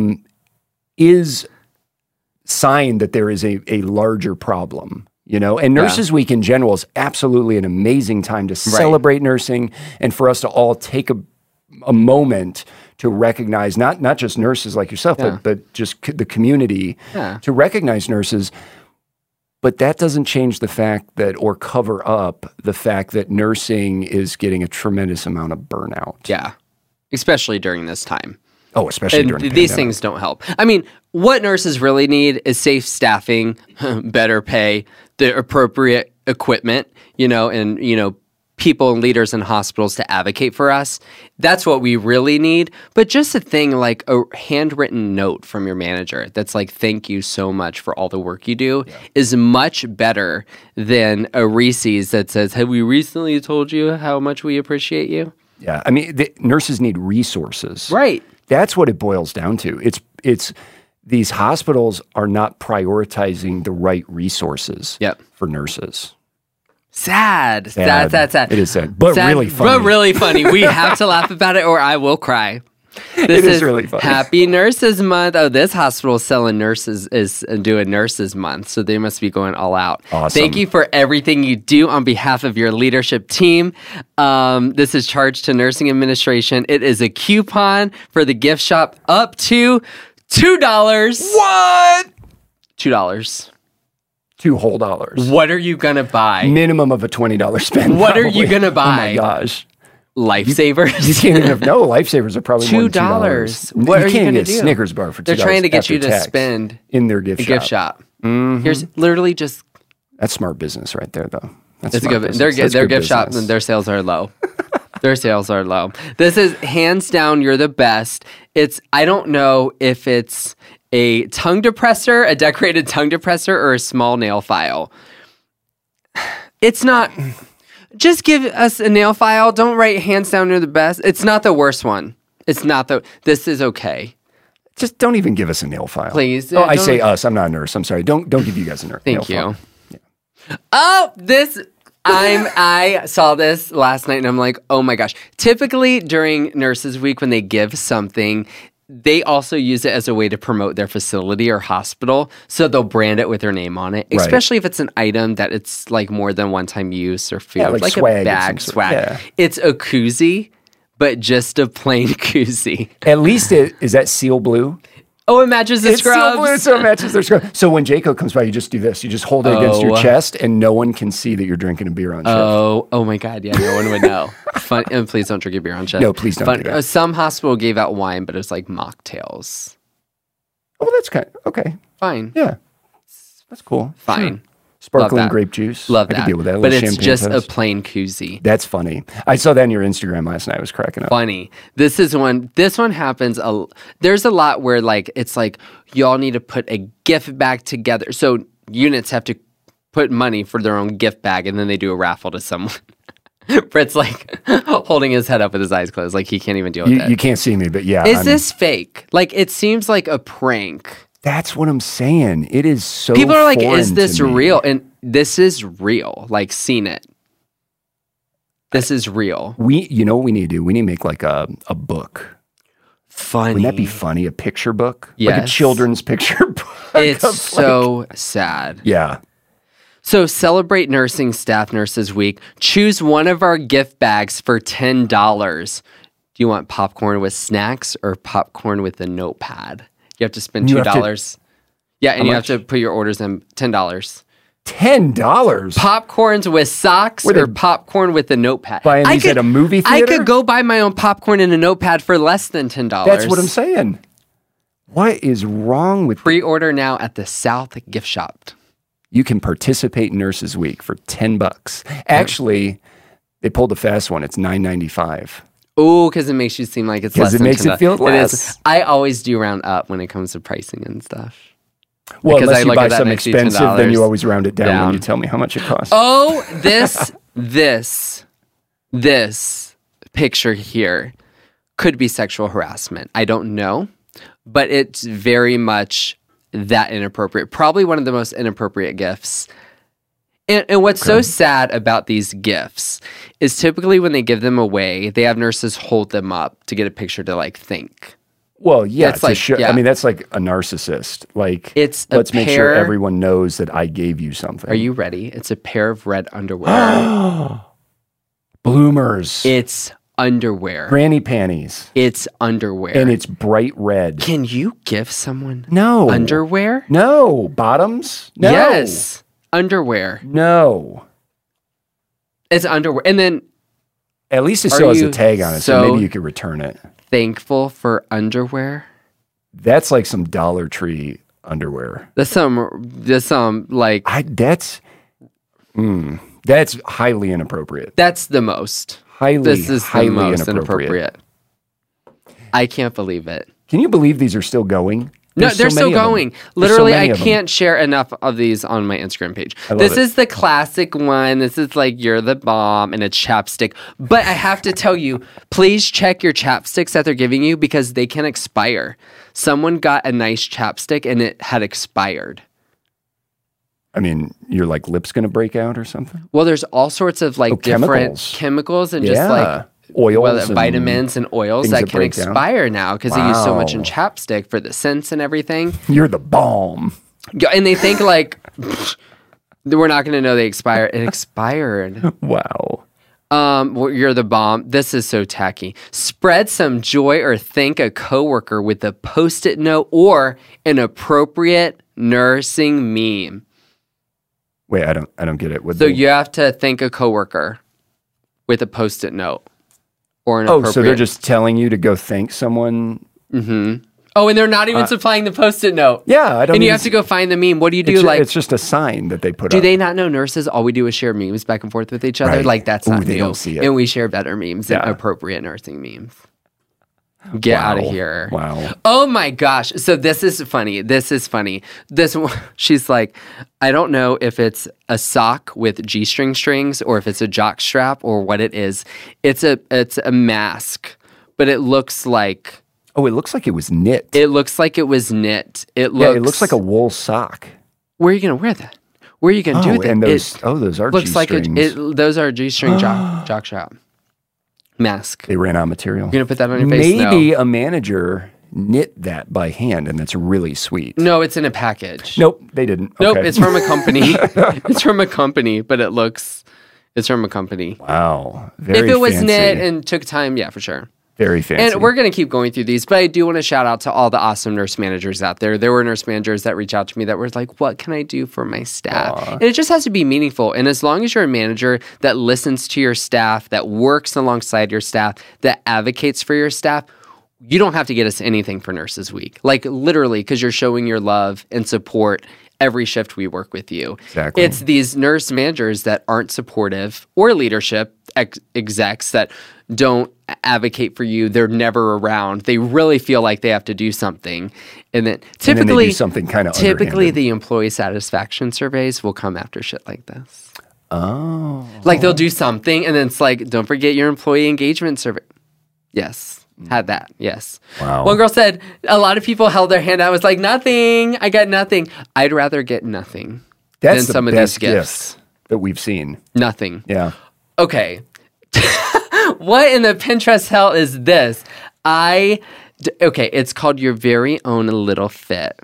Is sign that there is a larger problem, and Nurses Week in general is absolutely an amazing time to celebrate nursing and for us to all take a moment to recognize not just nurses like yourself, but just the community to recognize nurses. But that doesn't change the fact that, or cover up the fact that nursing is getting a tremendous amount of burnout. Yeah. Especially during this time. Oh, especially during the these pandemic. things don't help. I mean, what nurses really need is safe staffing, better pay, the appropriate equipment, and people and leaders in hospitals to advocate for us. That's what we really need. But just a thing like a handwritten note from your manager that's like, thank you so much for all the work you do is much better than a Reese's that says, have we recently told you how much we appreciate you? Yeah. I mean, nurses need resources. Right. That's what it boils down to. It's these hospitals are not prioritizing the right resources for nurses. Sad. It is sad, but sad, really funny. But really funny. We have to laugh about it or I will cry. This is really funny. Happy Nurses Month. Oh, this hospital is selling nurses, is doing Nurses Month, so they must be going all out. Awesome. Thank you for everything you do on behalf of your leadership team. This is charged to Nursing Administration. It is a coupon for the gift shop up to $2. What? $2. $2 What are you gonna buy? Minimum of a $20 spend. What are you gonna buy? Oh my gosh. Lifesavers? You can't even no, Lifesavers are probably more than $2. $2. What are you can't gonna get do? a Snickers bar for $2. They're trying to get you after to tax spend in their gift shop. Mm-hmm. Here's literally just That's smart business right there, though. That's it's a smart good. business. Their That's gift good shop. business. Their sales are low. Their sales are low. This is hands down. You're the best. It's. I don't know if it's a tongue depressor, a decorated tongue depressor, or a small nail file. It's not. Just give us a nail file. Don't write hands down. You're the best. It's not the worst one. It's not the. This is okay. Just don't even give us a nail file. Please. Oh, I say us. I'm not a nurse. I'm sorry. Don't give you guys a nail Thank file. you. Yeah. Oh, this. I saw this last night and I'm like, oh my gosh. Typically during Nurses Week when they give something, they also use it as a way to promote their facility or hospital. So they'll brand it with their name on it, especially if it's an item that it's like more than one-time use or food. Yeah, like swag a bag, swag. Yeah. It's a koozie, but just a plain koozie. At least is that seal blue? Oh, it matches the It's scrubs. seal blue, so it matches their scrubs. So when Jaco comes by, you just do this. You just hold it against your chest, and no one can see that you're drinking a beer on shift. Oh my God! Yeah, no one would know. Fun, and please don't drink your beer on shift. No, please don't do that. Some hospital gave out wine, but it was like mocktails. Oh, that's kind of, okay. Fine. Yeah, that's cool. Fine. Sure. Sparkling that. grape juice. Love I that. could deal with that. A But little it's champagne just toast. a plain koozie. That's funny. I saw that on your Instagram last night. I was cracking up. Funny. This one happens. There's a lot where like it's like y'all need to put a gift bag together. So units have to put money for their own gift bag, and then they do a raffle to someone. Brett's like holding his head up with his eyes closed, like he can't even deal with it. You can't see me, but yeah. Is this fake? Like it seems like a prank. That's what I'm saying. It is so. People are like, foreign "Is this to me. real?" And this is real. Like, seen it. This is real. You know what we need to do? We need to make like a book. Funny. Wouldn't that be funny? A picture book? Like a Yes. children's picture book. It's of, so sad. Yeah. So celebrate Nursing Staff Nurses Week. Choose one of our gift bags for $10. Do you want popcorn with snacks or popcorn with a notepad? You have to spend $2. Yeah, and you have to put your orders in $10. $10? Popcorns with socks or popcorn with a notepad. Buying these at a movie theater? I could go buy my own popcorn and a notepad for less than $10. That's what I'm saying. What is wrong with Pre-order now at the South Gift Shop. You can participate in Nurses Week for $10. Actually, they pulled a fast one. It's $9.95. Oh, because it makes you seem like it's less than $10. It makes it feel less. I always do round up when it comes to pricing and stuff. Well, Because unless I you look buy at that some and I see expensive, then you $10 always round it down down. when you tell me how much it costs. Oh, this picture here could be sexual harassment. I don't know, but it's very much that inappropriate. Probably one of the most inappropriate gifts. And what's so sad about these gifts is typically when they give them away, they have nurses hold them up to get a picture to like think. Well, yeah, It's like, yeah. I mean, that's like a narcissist. Like, It's a let's make sure pair- everyone knows that I gave you something. Are you ready? It's a pair of red underwear. Bloomers, It's underwear. granny panties, It's underwear. and it's bright red. Can you give someone No. underwear? No. Bottoms? No. Yes. Underwear. No. It's underwear. And then At least it Are still has a you tag on it, so so- maybe you could return it. thankful for underwear. That's like some Dollar Tree underwear. There's some like That's highly inappropriate. that's the most. Highly, This is the highly most inappropriate. I can't believe it. Can you believe these are still going? No, There's they're so still many of them. going. There's so Literally, many I of them. can't share enough of these on my Instagram page. love This it. is the classic one. This is like you're the bomb and a chapstick. But I have to tell you, please check your chapsticks that they're giving you because they can expire. Someone got a nice chapstick and it had expired. I mean, your like lips going to break out or something? Well, there's all sorts of like different chemicals. chemicals and just like oils, vitamins and oils that can expire now because they use so much in chapstick for the scents and everything. You're the bomb. Yeah, and they think like we're not going to know they expire. It expired. Wow. Well, you're the bomb. This is so tacky. Spread some joy or thank a coworker with a Post-it note or an appropriate nursing meme. Wait, I don't get it. So you have to thank a coworker with a Post-it note or an appropriate. Oh, so they're just telling you to go thank someone? Mm-hmm. Oh, and they're not even supplying the Post-it note. Yeah, I don't. And you have to go find the meme. What do you do? It's just a sign that they put up. Do they not know nurses? All we do is share memes back and forth with each other. Right. Like that's not new. They don't see it. And we share better memes than appropriate nursing memes. Get out of here. Wow. Oh my gosh. So this is funny. She's like, I don't know if it's a sock with G-string strings or if it's a jock strap or what it is. It's a mask, but it looks like. Oh, it looks like it was knit. It looks like it was knit. It looks like a wool sock. Where are you going to wear that? Where are you going to do that? And those are looks G-strings. Like those are G-string jock strap mask. They ran out of material. You're going to put that on your face? Maybe a manager knit that by hand, and that's really sweet. No, it's in a package. Nope, they didn't. Nope, it's from a company. It's from a company, but it's from a company. Wow, very If it was fancy. knit and took time, yeah, for sure. Very fancy. And we're going to keep going through these, but I do want to shout out to all the awesome nurse managers out there. There were nurse managers that reached out to me that were like, what can I do for my staff? And it just has to be meaningful. And as long as you're a manager that listens to your staff, that works alongside your staff, that advocates for your staff, you don't have to get us anything for Nurses Week. Like literally, because you're showing your love and support every shift we work with you. Exactly. It's these nurse managers that aren't supportive or leadership execs that don't advocate for you. They're never around. They really feel like they have to do something. And then typically they do something kind of typically the employee satisfaction surveys will come after shit like this. Oh. Like they'll do something and then it's like, don't forget your employee engagement survey. Yes. Had that, yes. Wow. One girl said, a lot of people held their hand out. I was like, nothing. I got nothing. I'd rather get nothing That's than some the of best these gifts. that we've seen. Nothing. Yeah. Okay. What in the Pinterest hell is this? Okay, it's called Your Very Own Little Fit.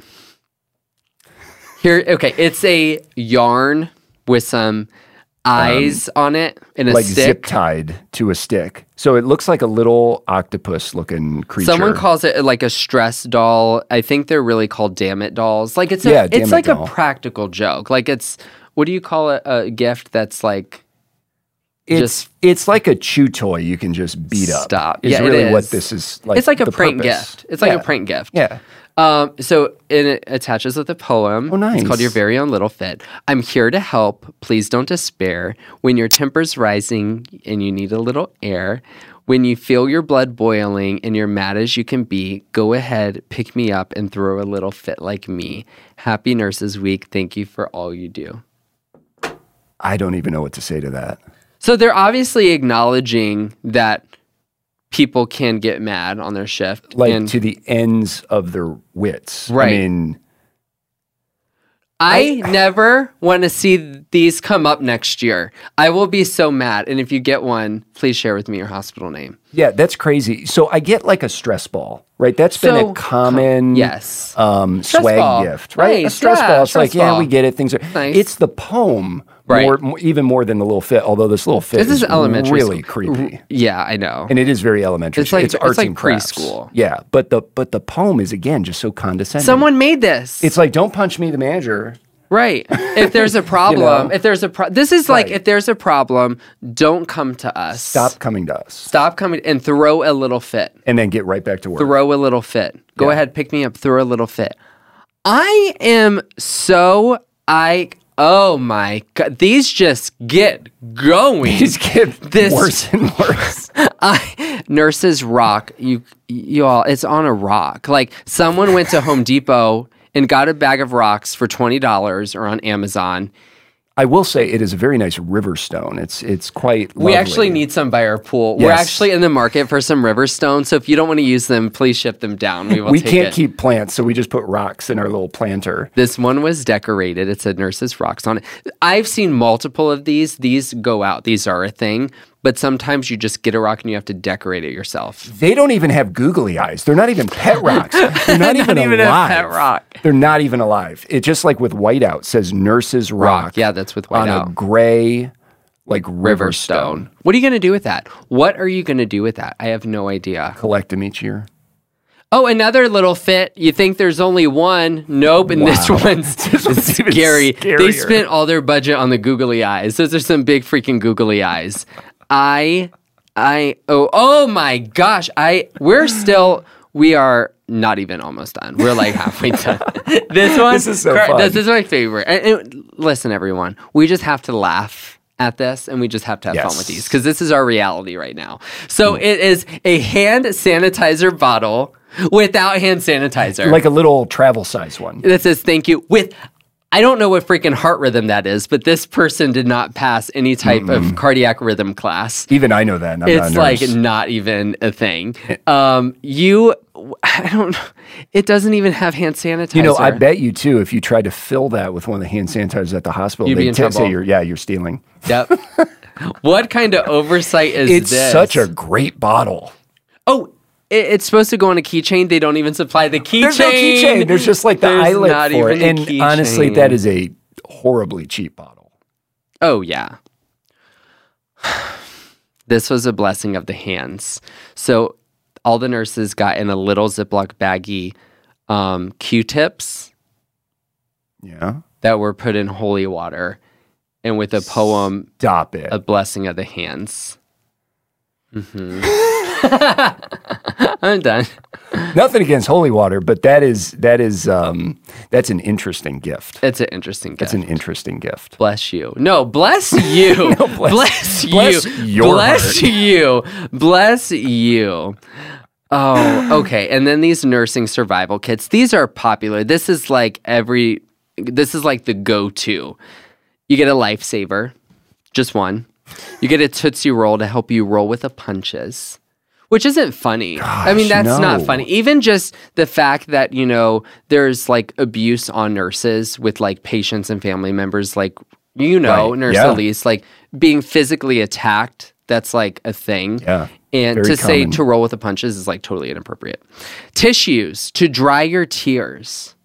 Okay, it's a yarn with some eyes on it and a like stick. Zip tied to a stick. So it looks like a little octopus looking creature. Someone calls it like a stress doll. I think they're really called damn it dolls. Like it's like a practical joke. Like it's, what do you call it? A gift that's like it's like a chew toy you can just beat up. Stop. Is really what this is like. It's like a prank purpose. gift. It's like a prank gift. Yeah. So it attaches with a poem. Oh, nice. It's called Your Very Own Little Fit. I'm here to help. Please don't despair. When your temper's rising and you need a little air, when you feel your blood boiling and you're mad as you can be, go ahead, pick me up and throw a little fit like me. Happy Nurses Week. Thank you for all you do. I don't even know what to say to that. So they're obviously acknowledging that people can get mad on their shift. Like to the ends of their wits. Right. I mean, I never want to see these come up next year. I will be so mad. And if you get one, please share with me your hospital name. Yeah, that's crazy. So I get like a stress ball, right? That's been a common swag ball. gift, right? Nice. A stress ball. It's stress like, ball. we get it. Things are nice. It's the poem. Right. Even more than the little fit, although this little fit is elementary really school. creepy. Yeah, I know. And it is very elementary. It's like arts like and crafts. preschool. Yeah, but the poem is again just so condescending. Someone made this. It's like, don't punch me, the manager. Right. If there's a problem, this is like, if there's a problem, don't come to us. Stop coming to us. Stop coming and throw a little fit. And then get right back to work. Throw a little fit. Go ahead, pick me up, throw a little fit. I am oh my God, these just get going. These get worse and worse. Nurses rock. You all, it's on a rock. Like someone went to Home Depot and got a bag of rocks for $20 or on Amazon. I will say it is a very nice river stone. It's quite lovely. We actually need some by our pool. Yes. We're actually in the market for some river stones. So if you don't want to use them, please ship them down. We can't keep plants, so we just put rocks in our little planter. This one was decorated. It said Nurses Rocks on it. I've seen multiple of these. These go out. These are a thing. but sometimes you just get a rock and you have to decorate it yourself. They don't even have googly eyes. They're not even pet rocks. They're not even alive. A pet rock. They're not even alive. It just like with whiteout says Nurse's Rock. Yeah, that's with whiteout. On a gray, like river stone. What are you going to do with that? What are you going to do with that? I have no idea. Collect them each year. Oh, another little fit. You think there's only one? Nope, and this one's scary. They spent all their budget on the googly eyes. Those are some big freaking googly eyes. Oh my gosh. We are not even almost done. We're like halfway done. This is so fun. This is my favorite. And listen, everyone, we just have to laugh at this and we just have to have fun with these because this is our reality right now. So it is a hand sanitizer bottle without hand sanitizer. Like a little travel size one. That says thank you with, I don't know what freaking heart rhythm that is, but this person did not pass any type of cardiac rhythm class. Even I know that. And I'm it's like not even a thing. It doesn't even have hand sanitizer. You know, I bet you too, if you tried to fill that with one of the hand sanitizers at the hospital, they'd say you're stealing. Yep. What kind of oversight is this? It's such a great bottle. Oh, it's supposed to go on a keychain. They don't even supply the keychain. There's no keychain. There's just like the eyelet for it. And honestly, that is a horribly cheap bottle. Oh, yeah. This was a blessing of the hands. So all the nurses got in a little Ziploc baggie Q-tips. Yeah. That were put in holy water. And with a poem. Stop it. A blessing of the hands. Mm-hmm. I'm done. Nothing against holy water, but that's an interesting gift. It's an interesting gift. That's an interesting gift. Bless you. No, bless you. No, bless you. Bless you. Bless you. Oh, okay. And then these nursing survival kits. These are popular. This is like the go-to. You get a lifesaver, just one. You get a Tootsie Roll to help you roll with the punches, which isn't funny. Gosh, I mean, that's not funny. Even just the fact that, there's like abuse on nurses with like patients and family members, like, Nurse Elise, like being physically attacked, that's like a thing. Yeah. And to say to roll with the punches is like totally inappropriate. Tissues to dry your tears.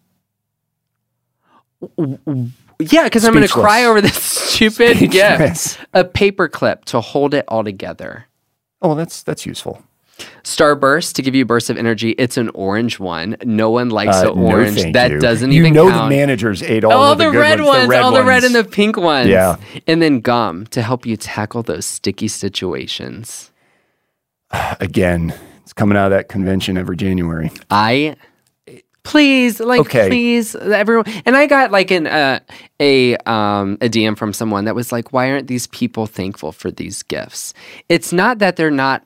Yeah, because I'm going to cry over this stupid gift. A paper clip to hold it all together. Oh, that's useful. Starburst to give you a burst of energy. It's an orange one. No one likes the orange. No, that doesn't even count. The managers ate all the red ones. All the red and the pink ones. Yeah. And then gum to help you tackle those sticky situations. Again, it's coming out of that convention every January. Please, everyone. And I got like a DM from someone that was like, "Why aren't these people thankful for these gifts?" It's not that they're not.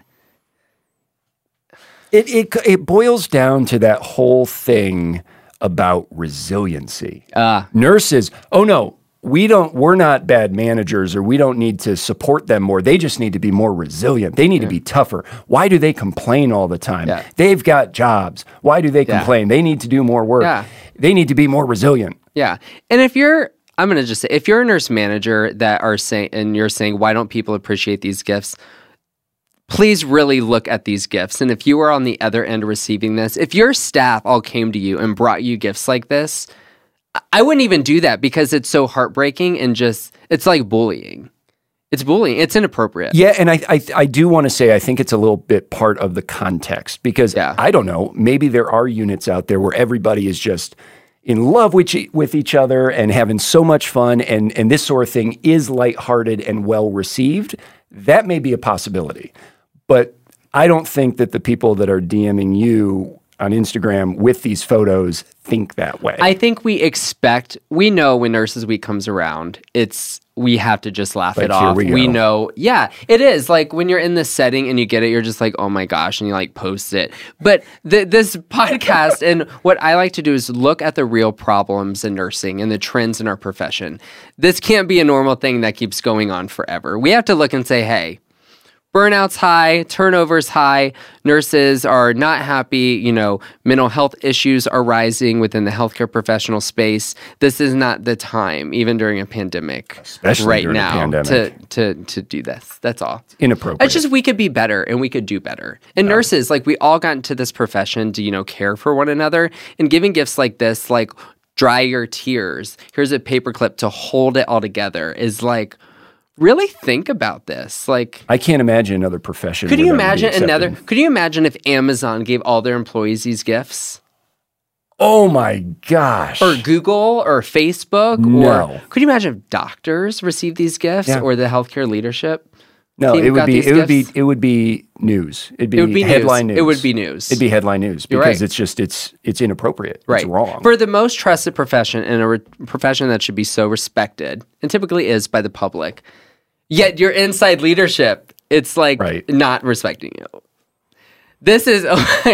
It boils down to that whole thing about resiliency. Nurses, oh no, we're not bad managers, or we don't need to support them more. They just need to be more resilient. They need to be tougher. Why do they complain all the time? Yeah. They've got jobs. Why do they complain? They need to do more work. Yeah. They need to be more resilient. Yeah. And if you're a nurse manager you're saying, why don't people appreciate these gifts? Please really look at these gifts. And if you are on the other end receiving this, if your staff all came to you and brought you gifts like this, I wouldn't even do that because it's so heartbreaking and it's like bullying. It's bullying. It's inappropriate. Yeah, and I do want to say I think it's a little bit part of the context because I don't know, maybe there are units out there where everybody is just in love with each other and having so much fun and this sort of thing is lighthearted and well received. That may be a possibility. But I don't think that the people that are DMing you on Instagram with these photos think that way. I think we know when Nurses Week comes around, we have to just laugh it off. We know, it is. Like when you're in this setting and you get it, you're just like, oh my gosh, and you like post it. But this podcast and what I like to do is look at the real problems in nursing and the trends in our profession. This can't be a normal thing that keeps going on forever. We have to look and say, hey, Burnout's high, turnover's high, nurses are not happy, mental health issues are rising within the healthcare professional space. This is not the time, even during a pandemic, especially right during now, a pandemic. to do this. That's all. Inappropriate. It's just we could be better and we could do better. And nurses, like we all got into this profession to, care for one another, and giving gifts like this, like dry your tears, here's a paperclip to hold it all together, is like, really think about this. Like, I can't imagine another profession. Could you imagine if Amazon gave all their employees these gifts? Oh my gosh. Or Google or Facebook? No. Or could you imagine if doctors received these gifts or the healthcare leadership? No, it would be news. It'd be headline news. It would be news. It'd be headline news because it's inappropriate. Right. It's wrong. For the most trusted profession and a profession that should be so respected, and typically is by the public, yet your inside leadership, it's like not respecting you. This is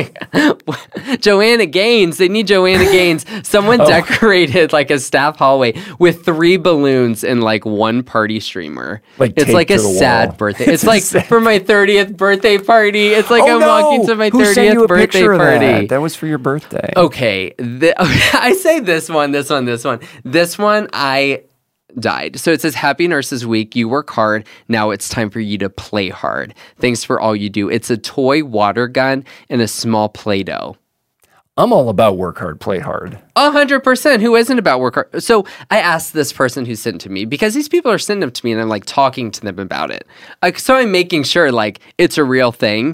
Joanna Gaines. They need Joanna Gaines. Someone decorated like a staff hallway with 3 balloons and like 1 party streamer. It's like a sad birthday. It's like for my 30th birthday party. It's like I'm walking to my 30th birthday party. That was for your birthday. Okay. I say this one. This one, I died. So it says, Happy Nurses Week. You work hard. Now it's time for you to play hard. Thanks for all you do. It's a toy water gun and a small Play-Doh. I'm all about work hard, play hard. 100%. Who isn't about work hard? So I asked this person who sent to me, because these people are sending them to me and I'm like talking to them about it. So I'm making sure like it's a real thing,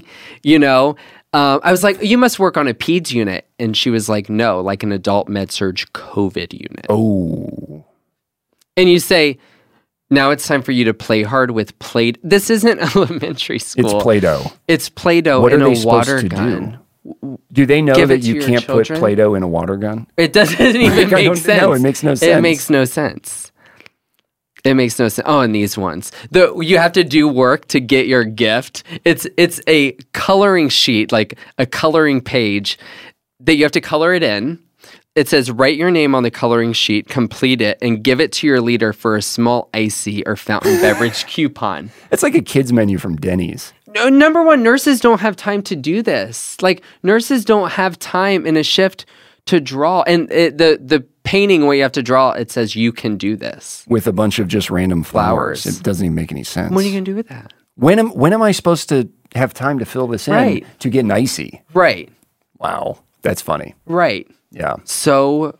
I was like, you must work on a peds unit. And she was like, no, like an adult med-surg COVID unit. Oh. And you say, now it's time for you to play hard with Play-Doh. This isn't elementary school. It's Play-Doh. It's Play-Doh in a water gun. Do they know that you can't put Play-Doh in a water gun? It doesn't even make sense. No, it makes no sense. It makes no sense. It makes no sense. Oh, and these ones. You have to do work to get your gift. It's a coloring sheet, like a coloring page that you have to color it in. It says, write your name on the coloring sheet, complete it, and give it to your leader for a small icy or fountain beverage coupon. It's like a kid's menu from Denny's. No, number one, nurses don't have time to do this. Like, nurses don't have time in a shift to draw. And the painting, what you have to draw, it says you can do this. With a bunch of just random flowers. It doesn't even make any sense. What are you going to do with that? When am I supposed to have time to fill this in to get an icy? Right. Wow. That's funny. Right. Yeah. So,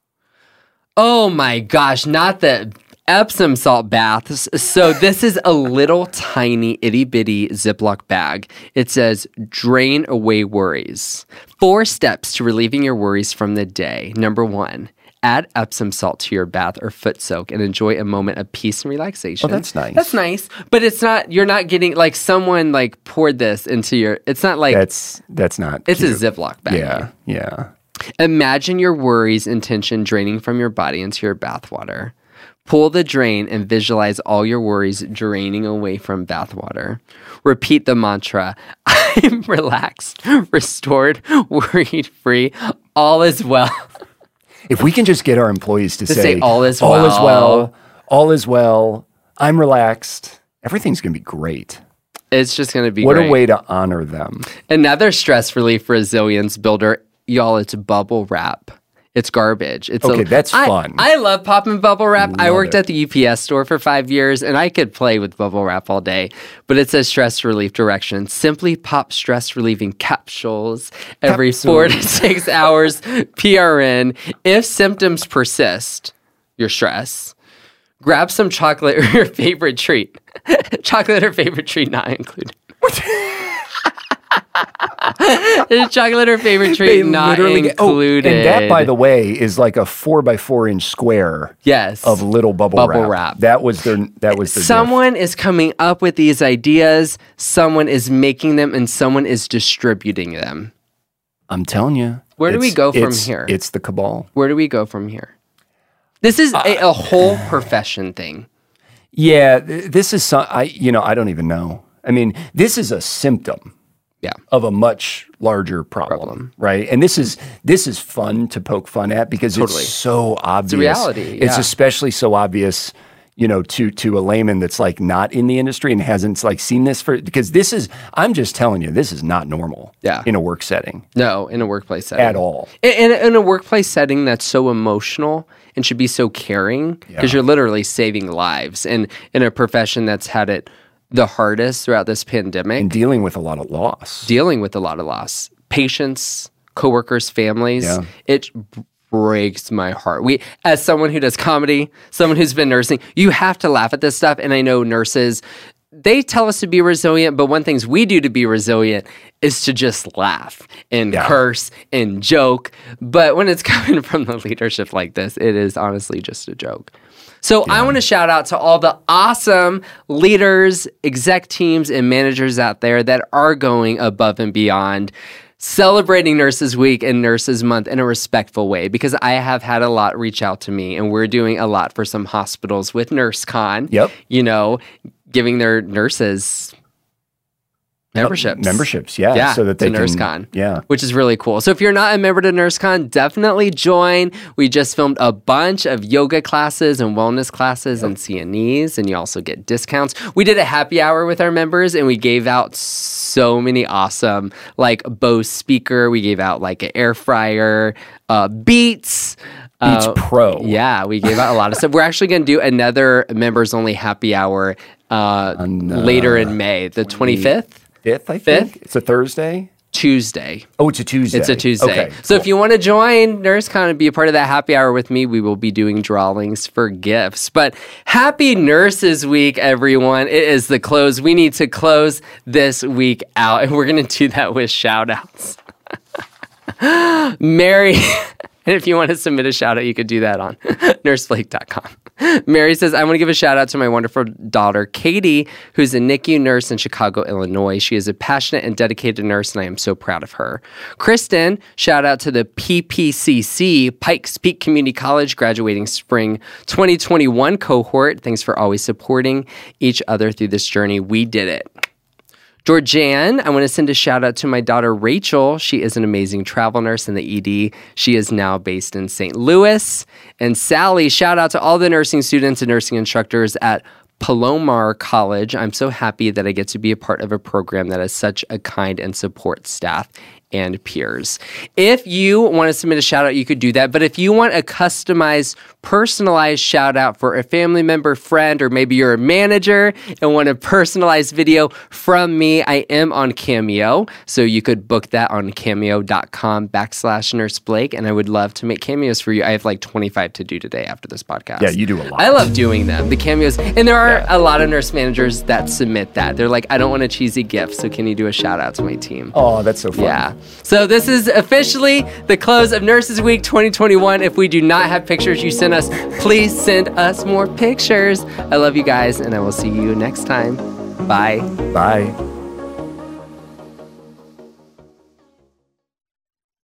oh my gosh, not the Epsom salt baths. So this is a little tiny itty bitty Ziploc bag. It says, drain away worries. 4 steps to relieving your worries from the day. Number 1, add Epsom salt to your bath or foot soak and enjoy a moment of peace and relaxation. Oh, that's nice. That's nice. But it's not, you're not getting, like someone like poured this into your, it's not like. That's not It's cute. a Ziploc bag. Yeah, yeah. Imagine your worries and tension draining from your body into your bathwater. Pull the drain and visualize all your worries draining away from bathwater. Repeat the mantra, I'm relaxed, restored, worried-free, all is well. If we can just get our employees to say all is well. All is well. All is well. I'm relaxed. Everything's going to be great. It's just going to be great. What a way to honor them. Another stress relief resilience builder, y'all, it's bubble wrap. It's garbage. That's fun. I love popping bubble wrap. I worked at the UPS store for 5 years, and I could play with bubble wrap all day. But it says stress relief directions. Simply pop stress relieving capsules every 4 to 6 hours PRN. If symptoms persist, your stress, grab some chocolate or your favorite treat. Chocolate or favorite treat not included. Chocolate or favorite treat not included. And that, by the way, is like a 4x4 inch square. Yes. Of little bubble wrap. That was their. Someone is coming up with these ideas. Someone is making them, and someone is distributing them. I'm telling you. Where do we go from here? It's the cabal. Where do we go from here? This is a whole profession thing. Yeah, this is I don't even know. I mean, this is a symptom. Yeah. Of a much larger problem, right? And this is fun to poke fun at because it's so obvious. It's a reality. It's especially so obvious, you know, to a layman that's like not in the industry and hasn't like seen this because this is, I'm just telling you, this is not normal in a work setting. No, in a workplace setting. At all. In a workplace setting that's so emotional and should be so caring because you're literally saving lives. And in a profession that's had it the hardest throughout this pandemic. And dealing with a lot of loss. Patients, coworkers, families. It breaks my heart. As someone who does comedy, someone who's been nursing, you have to laugh at this stuff. And I know nurses, they tell us to be resilient, but one thing we do to be resilient is to just laugh and curse and joke. But when it's coming from the leadership like this, it is honestly just a joke. So I want to shout out to all the awesome leaders, exec teams, and managers out there that are going above and beyond, celebrating Nurses Week and Nurses Month in a respectful way, because I have had a lot reach out to me, and we're doing a lot for some hospitals with NurseCon. You know, giving their nurses memberships, so that they can NurseCon, which is really cool. So if you're not a member to NurseCon, definitely join. We just filmed a bunch of yoga classes and wellness classes and CNEs, and you also get discounts. We did a happy hour with our members, and we gave out so many awesome, like Bose speaker. We gave out like an air fryer, Beats Pro. Yeah, we gave out a lot of stuff. We're actually going to do another members only happy hour later in May, the 25th. 5th, I think. It's a Thursday? Tuesday. Oh, it's a Tuesday. It's a Tuesday. Okay, so if you want to join NurseCon and be a part of that happy hour with me, we will be doing drawings for gifts. But happy Nurses Week, everyone. It is the close. We need to close this week out, and we're going to do that with shout-outs. Mary, and if you want to submit a shout-out, you could do that on nurseflake.com. Mary says, I want to give a shout out to my wonderful daughter, Katie, who's a NICU nurse in Chicago, Illinois. She is a passionate and dedicated nurse, and I am so proud of her. Kristen, shout out to the PPCC, Pikes Peak Community College, graduating spring 2021 cohort. Thanks for always supporting each other through this journey. We did it. Georgianne, I want to send a shout out to my daughter, Rachel. She is an amazing travel nurse in the ED. She is now based in St. Louis. And Sally, shout out to all the nursing students and nursing instructors at Palomar College. I'm so happy that I get to be a part of a program that has such a kind and support staff and peers. If you want to submit a shout out, you could do that. But if you want a customized, personalized shout out for a family member, friend, or maybe you're a manager and want a personalized video from me, I am on Cameo. So you could book that on cameo.com/nurseblake. And I would love to make cameos for you. I have like 25 to do today after this podcast. Yeah, you do a lot. I love doing them, the cameos. And there are a lot of nurse managers that submit that. They're like, I don't want a cheesy gift, so can you do a shout out to my team? Oh, that's so fun. Yeah. So this is officially the close of Nurses Week 2021. If we do not have pictures you send us, please send us more pictures. I love you guys, and I will see you next time. Bye. Bye.